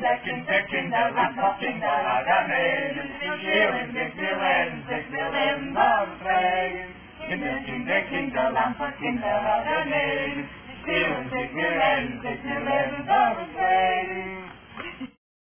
Kinderland auf Kinderlager nehmen, schweren mit mir rennen, sich mir leben und pflegen. Kinderland auf Kinderlager nehmen, schweren mit mir rennen, sich mir leben und pflegen.